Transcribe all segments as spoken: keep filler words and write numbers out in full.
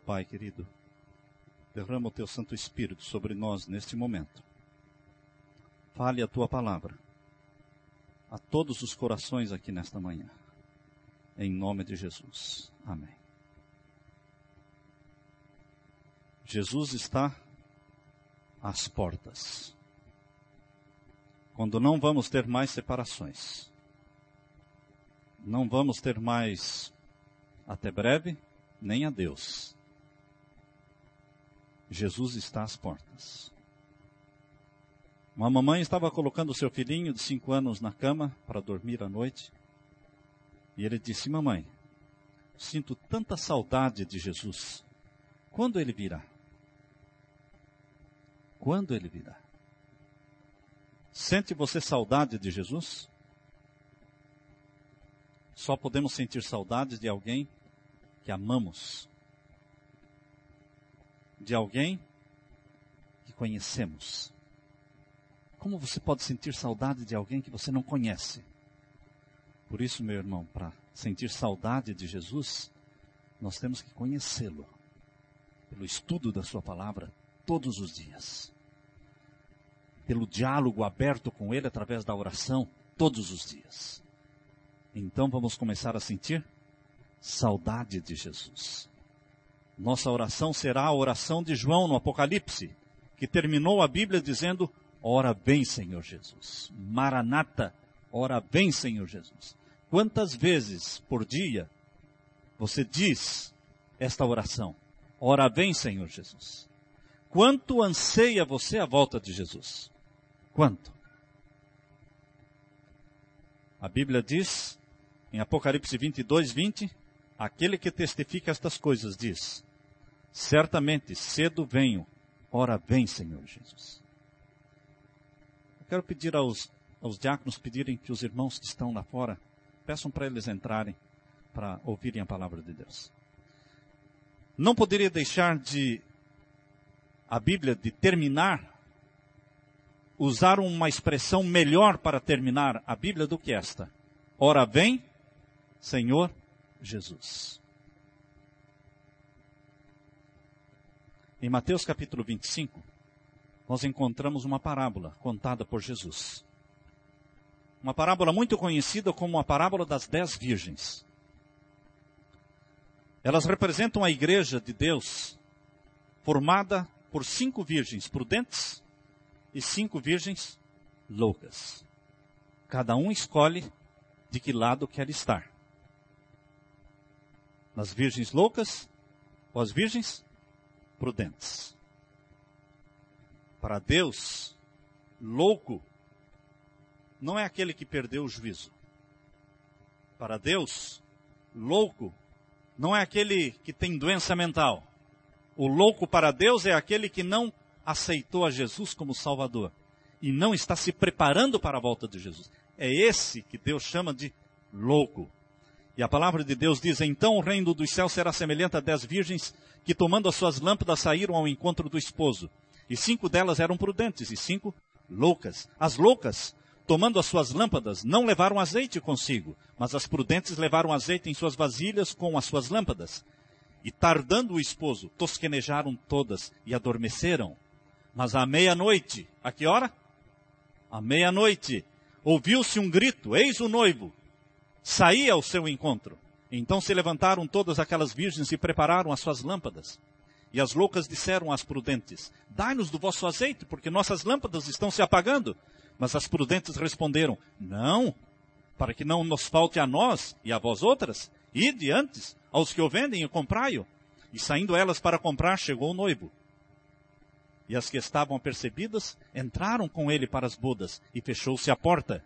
Pai querido, derrama o Teu Santo Espírito sobre nós neste momento. Fale a Tua palavra a todos os corações aqui nesta manhã. Em nome de Jesus. Amém. Jesus está às portas. Quando não vamos ter mais separações. Não vamos ter mais até breve, nem adeus. Jesus está às portas. Uma mamãe estava colocando seu filhinho de cinco anos na cama para dormir à noite. E ele disse: mamãe, sinto tanta saudade de Jesus. Quando ele virá? Quando ele virá? Sente você saudade de Jesus? Só podemos sentir saudade de alguém que amamos. De alguém que conhecemos. Como você pode sentir saudade de alguém que você não conhece? Por isso, meu irmão, para sentir saudade de Jesus, nós temos que conhecê-lo. Pelo estudo da sua palavra, todos os dias. Pelo diálogo aberto com ele através da oração, todos os dias. Então vamos começar a sentir saudade de Jesus. Nossa oração será a oração de João no Apocalipse, que terminou a Bíblia dizendo: ora vem, Senhor Jesus. Maranata, ora vem, Senhor Jesus. Quantas vezes por dia você diz esta oração? Ora vem, Senhor Jesus. Quanto anseia você a volta de Jesus? Quanto? A Bíblia diz, em Apocalipse vinte e dois, vinte, aquele que testifica estas coisas diz: certamente cedo venho, ora vem, Senhor Jesus. Eu quero pedir aos, aos diáconos pedirem que os irmãos que estão lá fora, peçam para eles entrarem, para ouvirem a palavra de Deus. Não poderia deixar de, a Bíblia, de terminar, usar uma expressão melhor para terminar a Bíblia do que esta. Ora vem, Senhor Jesus. Em Mateus capítulo vinte e cinco, nós encontramos uma parábola contada por Jesus. Uma parábola muito conhecida como a parábola das dez virgens. Elas representam a igreja de Deus, formada por cinco virgens prudentes e cinco virgens loucas. Cada um escolhe de que lado quer estar. Nas virgens loucas ou as virgens prudentes. Para Deus, louco não é aquele que perdeu o juízo. Para Deus, louco não é aquele que tem doença mental. O louco para Deus é aquele que não aceitou a Jesus como Salvador e não está se preparando para a volta de Jesus. É esse que Deus chama de louco. E a palavra de Deus diz: então o reino dos céus será semelhante a dez virgens que, tomando as suas lâmpadas, saíram ao encontro do esposo. E cinco delas eram prudentes e cinco loucas. As loucas, tomando as suas lâmpadas, não levaram azeite consigo, mas as prudentes levaram azeite em suas vasilhas com as suas lâmpadas. E tardando o esposo, tosquenejaram todas e adormeceram. Mas à meia-noite, a que hora? À meia-noite, ouviu-se um grito: eis o noivo, saía ao seu encontro. Então se levantaram todas aquelas virgens e prepararam as suas lâmpadas. E as loucas disseram às prudentes: dai-nos do vosso azeite, porque nossas lâmpadas estão se apagando. Mas as prudentes responderam: não, para que não nos falte a nós e a vós outras, ide antes aos que o vendem e comprai-o. E saindo elas para comprar, chegou o noivo. E as que estavam apercebidas entraram com ele para as bodas, e fechou-se a porta.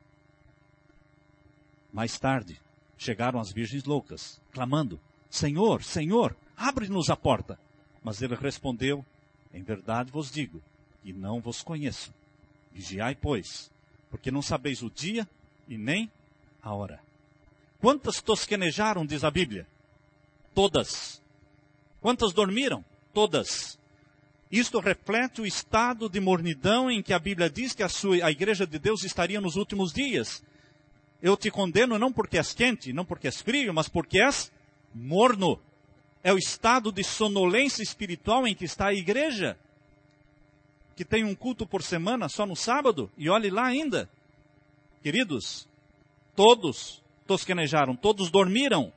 Mais tarde, chegaram as virgens loucas, clamando: Senhor, Senhor, abre-nos a porta. Mas ele respondeu: em verdade vos digo, que não vos conheço. Vigiai, pois, porque não sabeis o dia e nem a hora. Quantas tosquenejaram, diz a Bíblia? Todas. Quantas dormiram? Todas. Isto reflete o estado de mornidão em que a Bíblia diz que a, sua, a igreja de Deus estaria nos últimos dias. Eu te condeno não porque és quente, não porque és frio, mas porque és morno. É o estado de sonolência espiritual em que está a igreja, que tem um culto por semana só no sábado, e olhe lá ainda. Queridos, todos tosquenejaram, todos dormiram.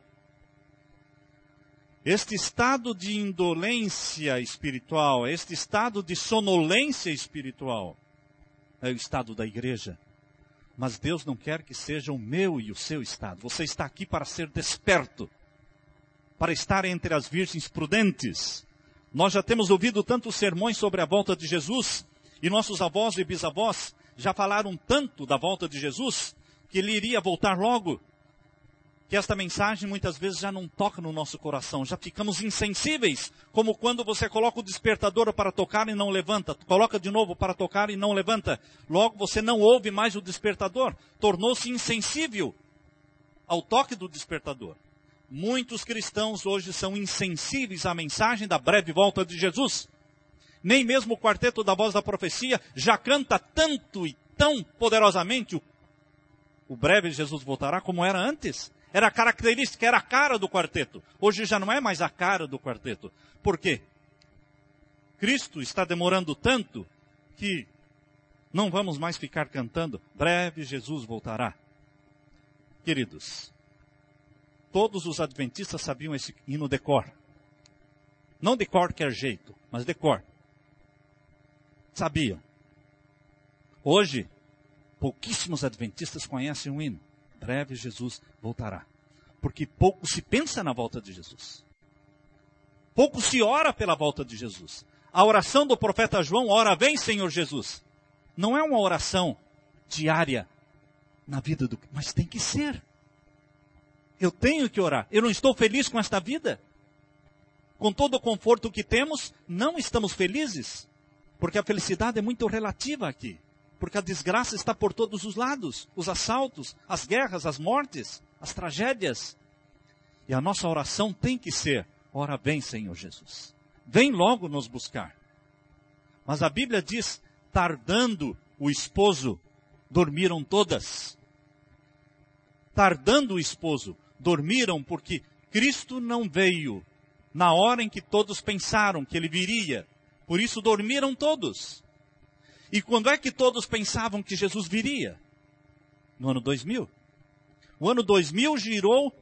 Este estado de indolência espiritual, este estado de sonolência espiritual, é o estado da igreja. Mas Deus não quer que seja o meu e o seu estado. Você está aqui para ser desperto, para estar entre as virgens prudentes. Nós já temos ouvido tantos sermões sobre a volta de Jesus, e nossos avós e bisavós já falaram tanto da volta de Jesus, que ele iria voltar logo, que esta mensagem muitas vezes já não toca no nosso coração, já ficamos insensíveis, como quando você coloca o despertador para tocar e não levanta, coloca de novo para tocar e não levanta, logo você não ouve mais o despertador, tornou-se insensível ao toque do despertador. Muitos cristãos hoje são insensíveis à mensagem da breve volta de Jesus. Nem mesmo o quarteto da voz da profecia já canta tanto e tão poderosamente o, o breve Jesus voltará como era antes. Era a característica, era a cara do quarteto. Hoje já não é mais a cara do quarteto. Por quê? Cristo está demorando tanto que não vamos mais ficar cantando, breve Jesus voltará. Queridos, todos os adventistas sabiam esse hino de cor. Não de qualquer jeito, mas de cor. Sabiam. Hoje, pouquíssimos adventistas conhecem o hino. Breve Jesus voltará. Porque pouco se pensa na volta de Jesus. Pouco se ora pela volta de Jesus. A oração do profeta João, ora vem Senhor Jesus, não é uma oração diária na vida do... Mas tem que ser. Eu tenho que orar. Eu não estou feliz com esta vida. Com todo o conforto que temos, não estamos felizes. Porque a felicidade é muito relativa aqui. Porque a desgraça está por todos os lados. Os assaltos, as guerras, as mortes, as tragédias. E a nossa oração tem que ser, ora vem Senhor Jesus. Vem logo nos buscar. Mas a Bíblia diz, tardando o esposo, dormiram todas. Tardando o esposo, dormiram porque Cristo não veio na hora em que todos pensaram que ele viria. Por isso dormiram todos. E quando é que todos pensavam que Jesus viria? No ano dois mil. O ano dois mil girou,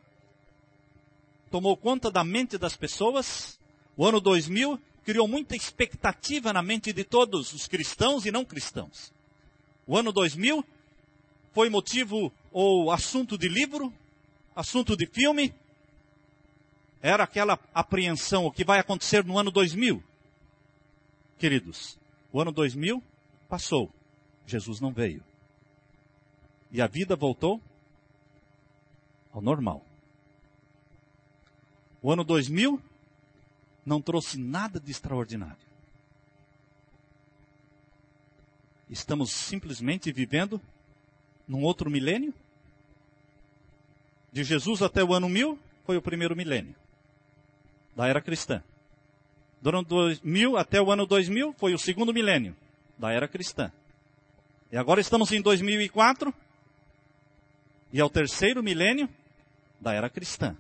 tomou conta da mente das pessoas. O ano dois mil criou muita expectativa na mente de todos, os cristãos e não cristãos. O ano dois mil foi motivo ou assunto de livro, assunto de filme. Era aquela apreensão, o que vai acontecer no ano dois mil. Queridos, o ano dois mil passou, Jesus não veio. E a vida voltou ao normal. O ano dois mil não trouxe nada de extraordinário. Estamos simplesmente vivendo num outro milênio. De Jesus até o ano mil foi o primeiro milênio da era cristã. Do ano dois mil até o ano dois mil foi o segundo milênio da era cristã. E agora estamos em dois mil e quatro e é o terceiro milênio da era cristã.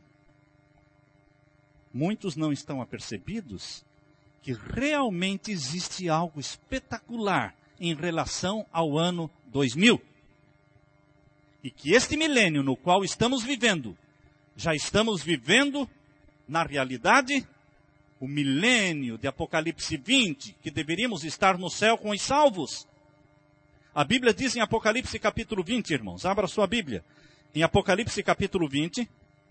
Muitos não estão apercebidos que realmente existe algo espetacular em relação ao ano dois mil. E que este milênio no qual estamos vivendo, já estamos vivendo na realidade o milênio de Apocalipse vinte, que deveríamos estar no céu com os salvos. A Bíblia diz em Apocalipse capítulo vinte, irmãos, abra sua Bíblia. Em Apocalipse capítulo vinte,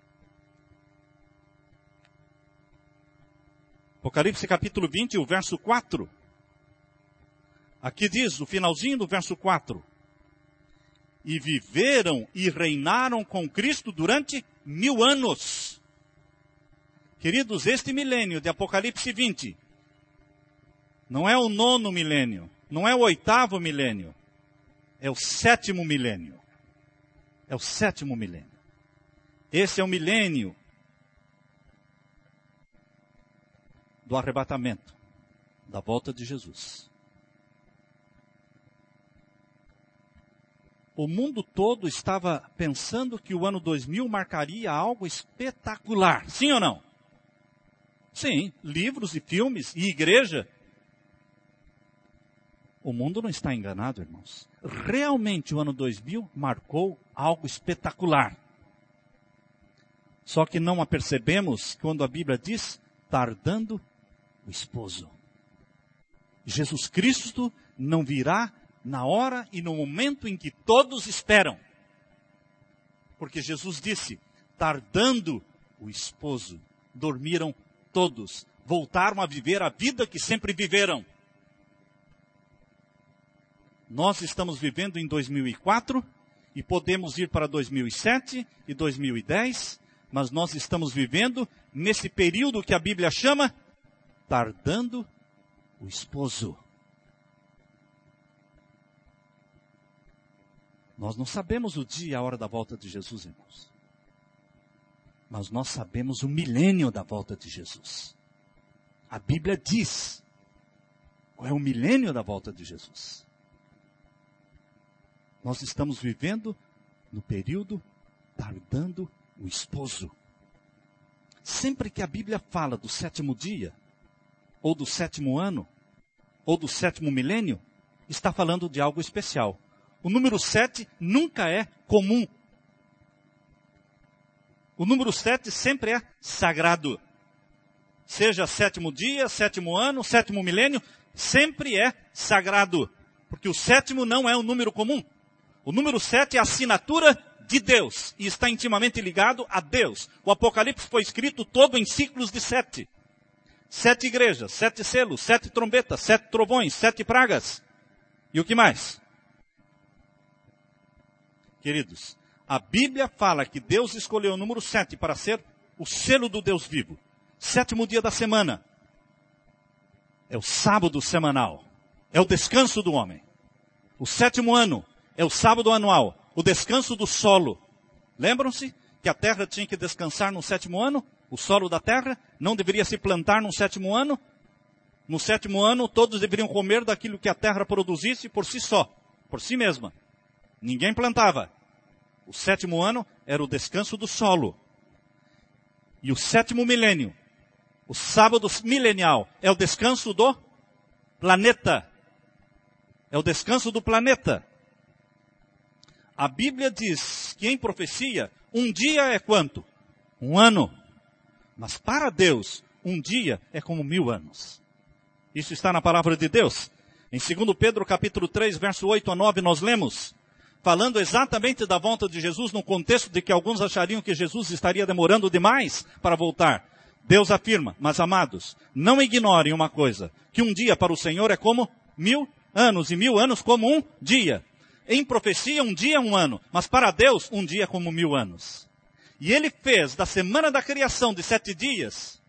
Apocalipse capítulo vinte, o verso quatro. Aqui diz, o finalzinho do verso quatro. E viveram e reinaram com Cristo durante mil anos. Queridos, este milênio de Apocalipse vinte não é o nono milênio, não é o oitavo milênio, é o sétimo milênio. É o sétimo milênio. Esse é o milênio do arrebatamento, da volta de Jesus. O mundo todo estava pensando que o ano dois mil marcaria algo espetacular. Sim ou não? Sim, livros e filmes e igreja. O mundo não está enganado, irmãos. Realmente o ano dois mil marcou algo espetacular. Só que não a percebemos quando a Bíblia diz, tardando o esposo. Jesus Cristo não virá na hora e no momento em que todos esperam. Porque Jesus disse, tardando o esposo, dormiram todos, voltaram a viver a vida que sempre viveram. Nós estamos vivendo em dois mil e quatro e podemos ir para dois mil e sete e dois mil e dez, mas nós estamos vivendo nesse período que a Bíblia chama tardando o esposo. Nós não sabemos o dia e a hora da volta de Jesus, irmãos. Mas nós sabemos o milênio da volta de Jesus. A Bíblia diz qual é o milênio da volta de Jesus. Nós estamos vivendo no período tardando o esposo. Sempre que a Bíblia fala do sétimo dia, ou do sétimo ano, ou do sétimo milênio, está falando de algo especial. O número sete nunca é comum. O número sete sempre é sagrado. Seja sétimo dia, sétimo ano, sétimo milênio, sempre é sagrado. Porque o sétimo não é um número comum. O número sete é a assinatura de Deus e está intimamente ligado a Deus. O Apocalipse foi escrito todo em ciclos de sete. Sete igrejas, sete selos, sete trombetas, sete trovões, sete pragas. E o que mais? Queridos, a Bíblia fala que Deus escolheu o número sete para ser o selo do Deus vivo. Sétimo dia da semana. É o sábado semanal. É o descanso do homem. O sétimo ano é o sábado anual. O descanso do solo. Lembram-se que a terra tinha que descansar no sétimo ano? O solo da terra não deveria se plantar no sétimo ano? No sétimo ano todos deveriam comer daquilo que a terra produzisse por si só. Por si mesma. Ninguém plantava. O sétimo ano era o descanso do solo. E o sétimo milênio, o sábado milenial, é o descanso do planeta. É o descanso do planeta. A Bíblia diz que em profecia, um dia é quanto? Um ano. Mas para Deus, um dia é como mil anos. Isso está na palavra de Deus. Em segundo Pedro capítulo três, verso oito a nove, nós lemos, falando exatamente da volta de Jesus, no contexto de que alguns achariam que Jesus estaria demorando demais para voltar. Deus afirma, mas amados, não ignorem uma coisa, que um dia para o Senhor é como mil anos, e mil anos como um dia. Em profecia, um dia é um ano, mas para Deus, um dia é como mil anos. E Ele fez da semana da criação de sete dias,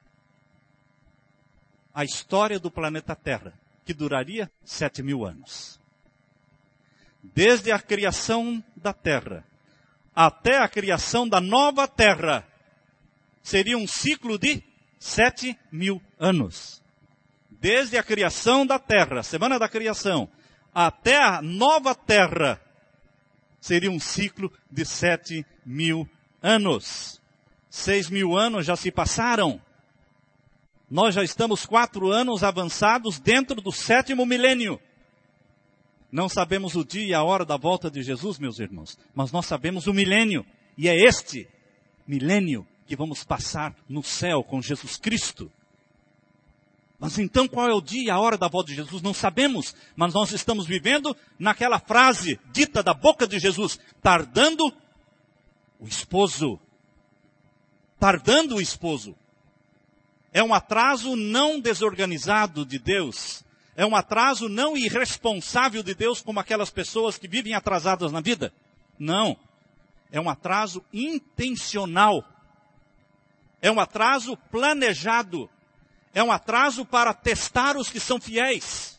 a história do planeta Terra, que duraria sete mil anos. Desde a criação da terra até a criação da nova terra, seria um ciclo de sete mil anos. Desde a criação da terra, semana da criação, até a nova terra, seria um ciclo de sete mil anos. Seis mil anos já se passaram. Nós já estamos quatro anos avançados dentro do sétimo milênio. Não sabemos o dia e a hora da volta de Jesus, meus irmãos, mas nós sabemos o milênio. E é este milênio que vamos passar no céu com Jesus Cristo. Mas então qual é o dia e a hora da volta de Jesus? Não sabemos, mas nós estamos vivendo naquela frase dita da boca de Jesus, tardando o esposo. Tardando o esposo. É um atraso não desorganizado de Deus. É um atraso não irresponsável de Deus, como aquelas pessoas que vivem atrasadas na vida. Não. É um atraso intencional. É um atraso planejado. É um atraso para testar os que são fiéis.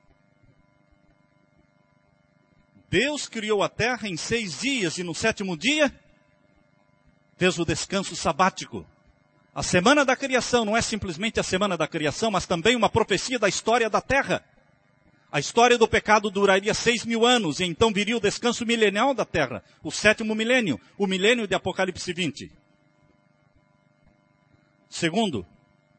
Deus criou a terra em seis dias e no sétimo dia fez o descanso sabático. A semana da criação não é simplesmente a semana da criação, mas também uma profecia da história da terra. A história do pecado duraria seis mil anos, e então viria o descanso milenial da terra, o sétimo milênio, o milênio de Apocalipse vinte. Segundo,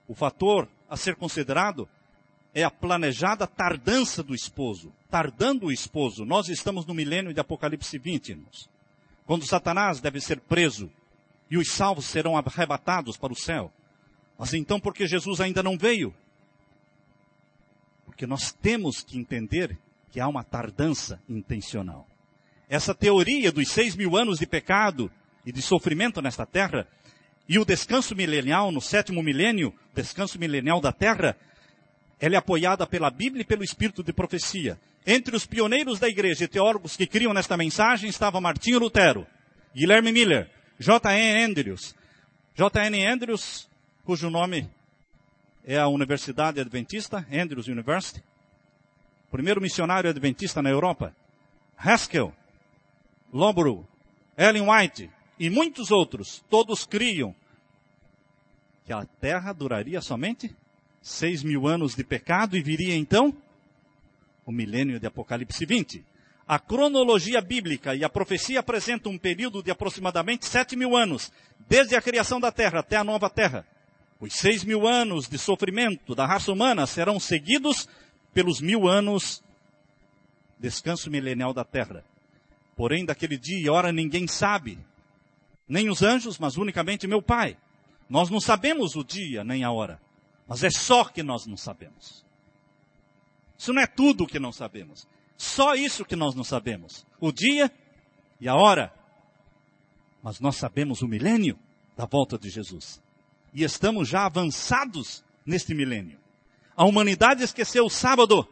O fator a ser considerado é a planejada tardança do esposo. Tardando o esposo. Nós estamos no milênio de Apocalipse vinte, irmãos. Quando Satanás deve ser preso e os salvos serão arrebatados para o céu. Mas então por que Jesus ainda não veio? Porque nós temos que entender que há uma tardança intencional. Essa teoria dos seis mil anos de pecado e de sofrimento nesta terra, e o descanso milenial no sétimo milênio, descanso milenial da terra, ela é apoiada pela Bíblia e pelo Espírito de profecia. Entre os pioneiros da igreja e teólogos que criam nesta mensagem estava Martinho Lutero, Guilherme Miller, J N Andrews. J N Andrews, cujo nome é a Universidade Adventista, Andrews University. Primeiro missionário adventista na Europa. Haskell, Lobrow, Ellen White e muitos outros, todos criam que a terra duraria somente seis mil anos de pecado e viria então o milênio de Apocalipse vinte. A cronologia bíblica e a profecia apresentam um período de aproximadamente sete mil anos, desde a criação da terra até a nova terra. Os seis mil anos de sofrimento da raça humana serão seguidos pelos mil anos descanso milenial da terra. Porém, daquele dia e hora ninguém sabe, nem os anjos, mas unicamente meu Pai. Nós não sabemos o dia nem a hora, mas é só que nós não sabemos. Isso não é tudo que não sabemos. Só isso que nós não sabemos. O dia e a hora. Mas nós sabemos o milênio da volta de Jesus. E estamos já avançados neste milênio. A humanidade esqueceu o sábado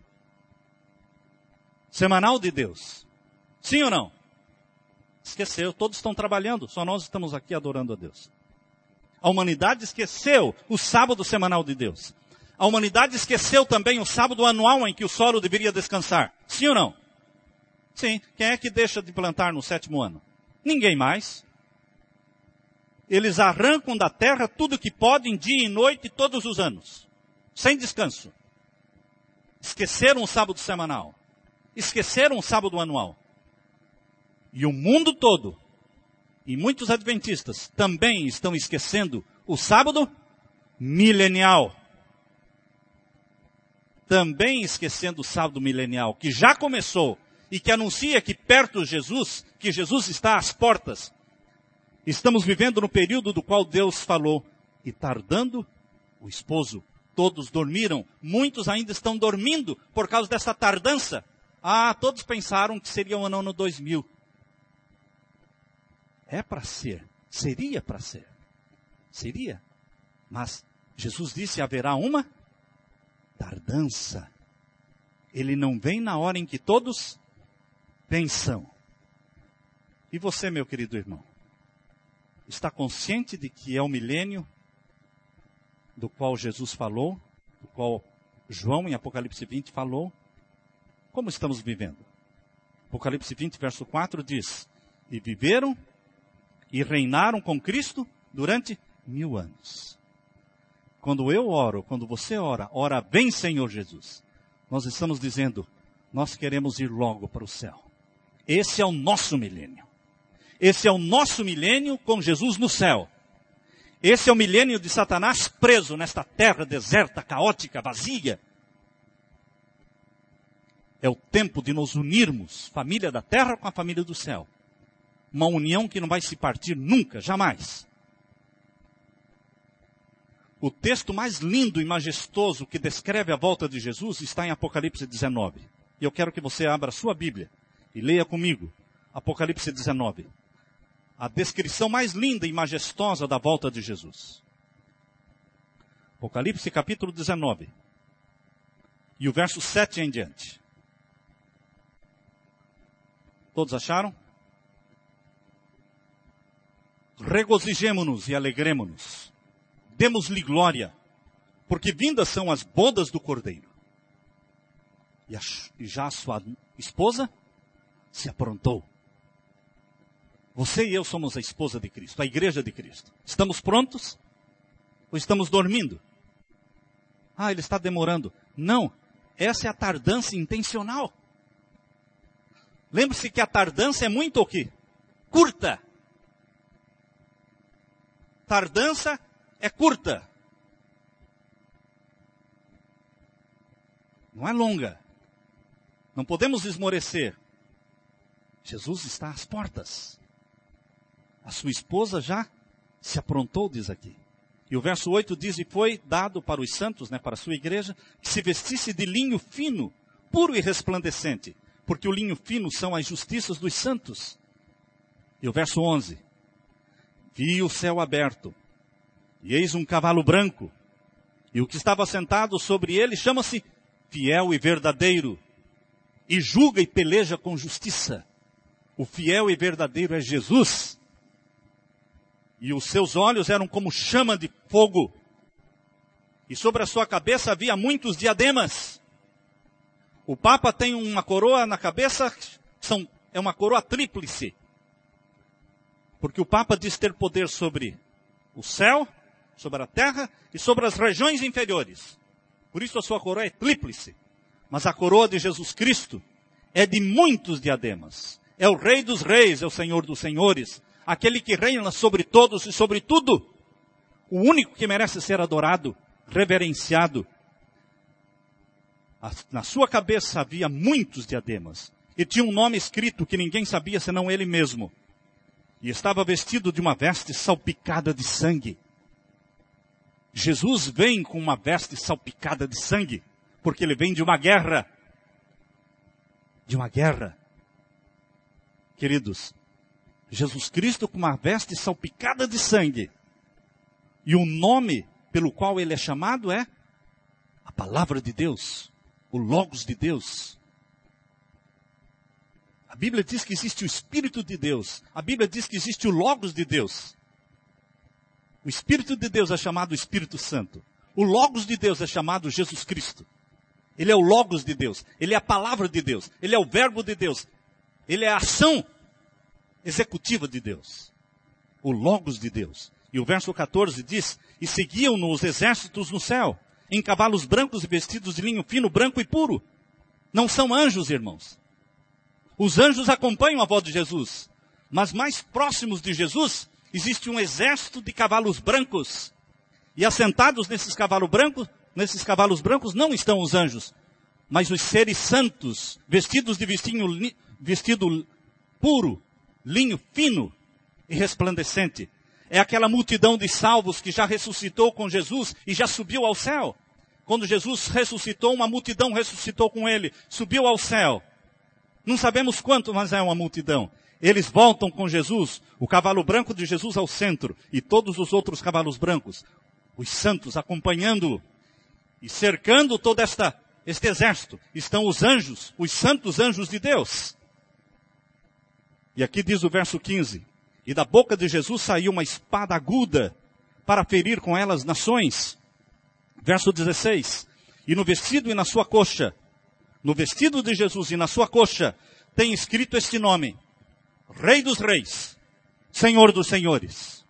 semanal de Deus. Sim ou não? Esqueceu. Todos estão trabalhando. Só nós estamos aqui adorando a Deus. A humanidade esqueceu o sábado semanal de Deus. A humanidade esqueceu também o sábado anual em que o solo deveria descansar. Sim ou não? Sim. Quem é que deixa de plantar no sétimo ano? Ninguém mais. Eles arrancam da terra tudo que podem, dia e noite, todos os anos. Sem descanso. Esqueceram o sábado semanal. Esqueceram o sábado anual. E o mundo todo, e muitos adventistas, também estão esquecendo o sábado milenial. Também esquecendo o sábado milenial, que já começou, e que anuncia que perto de Jesus, que Jesus está às portas. Estamos vivendo no período do qual Deus falou, e tardando o esposo. Todos dormiram, muitos ainda estão dormindo por causa dessa tardança. Ah, todos pensaram que seria o ano dois mil. É para ser, seria para ser, seria. Mas Jesus disse, haverá uma tardança. Ele não vem na hora em que todos pensam. E você, meu querido irmão, está consciente de que é o milênio do qual Jesus falou, do qual João em Apocalipse vinte falou? Como estamos vivendo? Apocalipse vinte, verso quatro diz, e viveram e reinaram com Cristo durante mil anos. Quando eu oro, quando você ora, ora bem, Senhor Jesus, nós estamos dizendo, nós queremos ir logo para o céu. Esse é o nosso milênio. Esse é o nosso milênio com Jesus no céu. Esse é o milênio de Satanás preso nesta terra deserta, caótica, vazia. É o tempo de nos unirmos, família da terra com a família do céu. Uma união que não vai se partir nunca, jamais. O texto mais lindo e majestoso que descreve a volta de Jesus está em Apocalipse dezenove. E eu quero que você abra a sua Bíblia e leia comigo Apocalipse dezenove. A descrição mais linda e majestosa da volta de Jesus. Apocalipse capítulo dezenove. E o verso sete em diante. Todos acharam? Regozijemo-nos e alegremo-nos. Demos-lhe glória, porque vindas são as bodas do Cordeiro. E, a, e já a sua esposa se aprontou. Você e eu somos a esposa de Cristo, a igreja de Cristo. Estamos prontos? Ou estamos dormindo? Ah, ele está demorando. Não, essa é a tardança intencional. Lembre-se que a tardança é muito o quê? Curta. Tardança é curta. Não é longa. Não podemos esmorecer. Jesus está às portas. A sua esposa já se aprontou, diz aqui. E o verso oito diz, e foi dado para os santos, né, para a sua igreja, que se vestisse de linho fino, puro e resplandecente, porque o linho fino são as justiças dos santos. E o verso onze, vi o céu aberto, e eis um cavalo branco, e o que estava sentado sobre ele chama-se Fiel e Verdadeiro, e julga e peleja com justiça. O fiel e verdadeiro é Jesus. E os seus olhos eram como chama de fogo. E sobre a sua cabeça havia muitos diademas. O Papa tem uma coroa na cabeça, são, é uma coroa tríplice. Porque o Papa diz ter poder sobre o céu, sobre a terra e sobre as regiões inferiores. Por isso a sua coroa é tríplice. Mas a coroa de Jesus Cristo é de muitos diademas. É o Rei dos Reis, é o Senhor dos Senhores. Aquele que reina sobre todos e sobre tudo. O único que merece ser adorado, reverenciado. Na sua cabeça havia muitos diademas. E tinha um nome escrito que ninguém sabia senão ele mesmo. E estava vestido de uma veste salpicada de sangue. Jesus vem com uma veste salpicada de sangue. Porque ele vem de uma guerra. De uma guerra. Queridos, Jesus Cristo com uma veste salpicada de sangue. E o nome pelo qual ele é chamado é a palavra de Deus, o Logos de Deus. A Bíblia diz que existe o Espírito de Deus. A Bíblia diz que existe o Logos de Deus. O Espírito de Deus é chamado Espírito Santo. O Logos de Deus é chamado Jesus Cristo. Ele é o Logos de Deus. Ele é a palavra de Deus. Ele é o verbo de Deus. Ele é a ação executiva de Deus. O Logos de Deus. E o verso quatorze diz, e seguiam-no os exércitos no céu, em cavalos brancos e vestidos de linho fino, branco e puro. Não são anjos, irmãos. Os anjos acompanham a voz de Jesus. Mas mais próximos de Jesus, existe um exército de cavalos brancos. E assentados nesses cavalos brancos, nesses cavalos brancos não estão os anjos, mas os seres santos, vestidos de vestinho, vestido puro, linho fino e resplandecente. É aquela multidão de salvos que já ressuscitou com Jesus e já subiu ao céu. Quando Jesus ressuscitou, uma multidão ressuscitou com ele, subiu ao céu. Não sabemos quanto, mas é uma multidão. Eles voltam com Jesus, o cavalo branco de Jesus ao centro, e todos os outros cavalos brancos, os santos acompanhando-o. E cercando todo esta, este exército, estão os anjos, os santos anjos de Deus. E aqui diz o verso quinze, e da boca de Jesus saiu uma espada aguda, para ferir com ela as nações. Verso dezesseis, e no vestido e na sua coxa, no vestido de Jesus e na sua coxa, tem escrito este nome, Rei dos Reis, Senhor dos Senhores.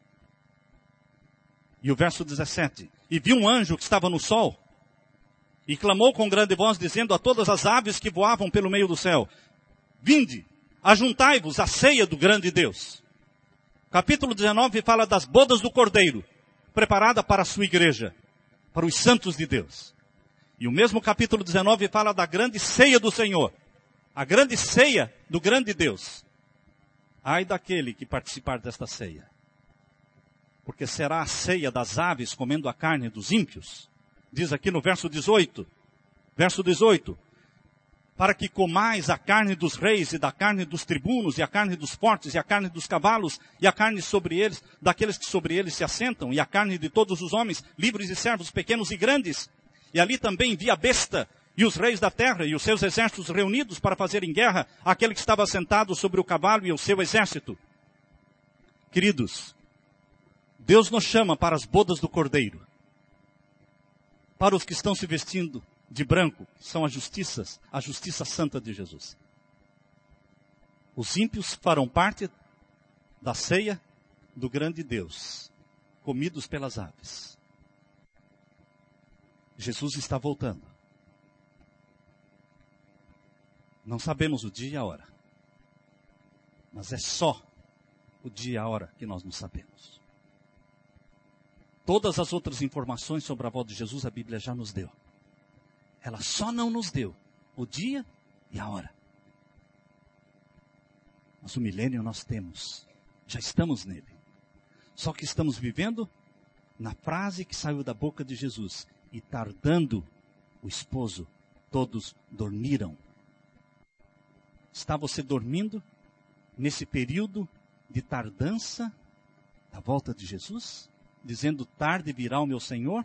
E o verso dezessete, e viu um anjo que estava no sol, e clamou com grande voz, dizendo a todas as aves que voavam pelo meio do céu, vinde, ajuntai-vos à ceia do grande Deus. Capítulo dezenove fala das bodas do Cordeiro, preparada para a sua igreja, para os santos de Deus. E o mesmo capítulo dezenove fala da grande ceia do Senhor, a grande ceia do grande Deus. Ai daquele que participar desta ceia, porque será a ceia das aves comendo a carne dos ímpios. Diz aqui no verso dezoito, verso dezoito, para que comais a carne dos reis e da carne dos tribunos e a carne dos fortes e a carne dos cavalos e a carne sobre eles, daqueles que sobre eles se assentam e a carne de todos os homens, livres e servos, pequenos e grandes. E ali também vi a besta e os reis da terra e os seus exércitos reunidos para fazerem guerra àquele que estava sentado sobre o cavalo e o seu exército. Queridos, Deus nos chama para as bodas do Cordeiro. Para os que estão se vestindo de branco, são as justiças, a justiça santa de Jesus. Os ímpios farão parte da ceia do grande Deus, comidos pelas aves. Jesus está voltando. Não sabemos o dia e a hora, mas é só o dia e a hora que nós não sabemos. Todas as outras informações sobre a volta de Jesus, a Bíblia já nos deu. Ela só não nos deu o dia e a hora. Mas o milênio nós temos. Já estamos nele. Só que estamos vivendo na frase que saiu da boca de Jesus. E tardando o esposo, todos dormiram. Está você dormindo nesse período de tardança da volta de Jesus? Dizendo, tarde virá o meu Senhor?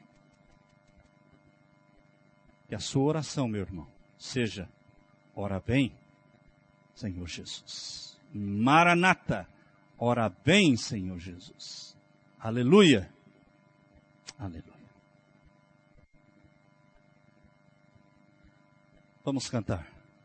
Que a sua oração, meu irmão, seja, ora vem, Senhor Jesus. Maranata, ora vem, Senhor Jesus. Aleluia. Aleluia. Vamos cantar.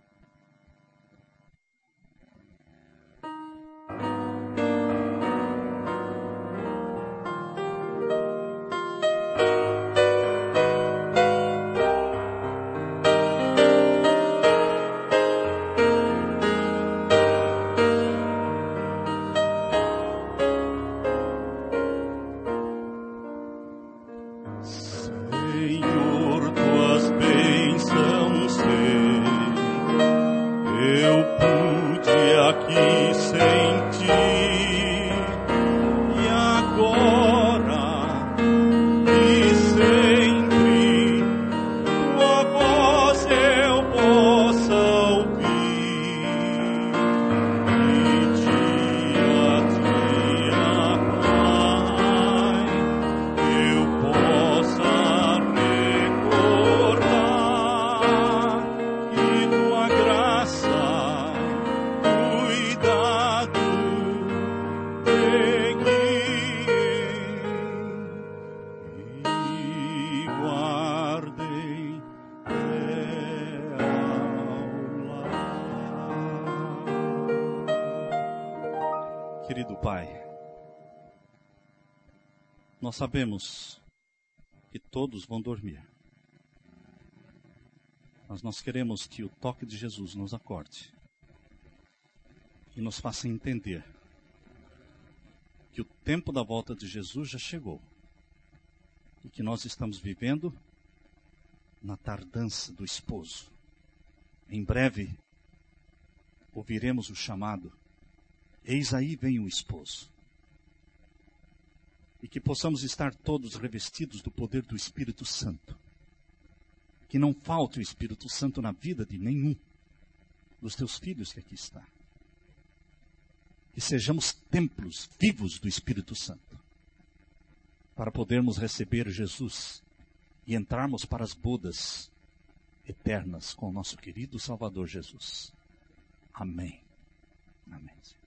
Senhor, tuas bênçãos sei, eu pude aqui sentir, e agora e sempre tua voz eu possa ouvir, e dia a dia, Pai, eu possa Querido Pai, nós sabemos que todos vão dormir, mas nós queremos que o toque de Jesus nos acorde e nos faça entender que o tempo da volta de Jesus já chegou e que nós estamos vivendo na tardança do esposo. Em breve ouviremos o chamado: eis aí vem o esposo. E que possamos estar todos revestidos do poder do Espírito Santo. Que não falte o Espírito Santo na vida de nenhum dos teus filhos que aqui está. Que sejamos templos vivos do Espírito Santo. Para podermos receber Jesus e entrarmos para as bodas eternas com o nosso querido Salvador Jesus. Amém. Amém.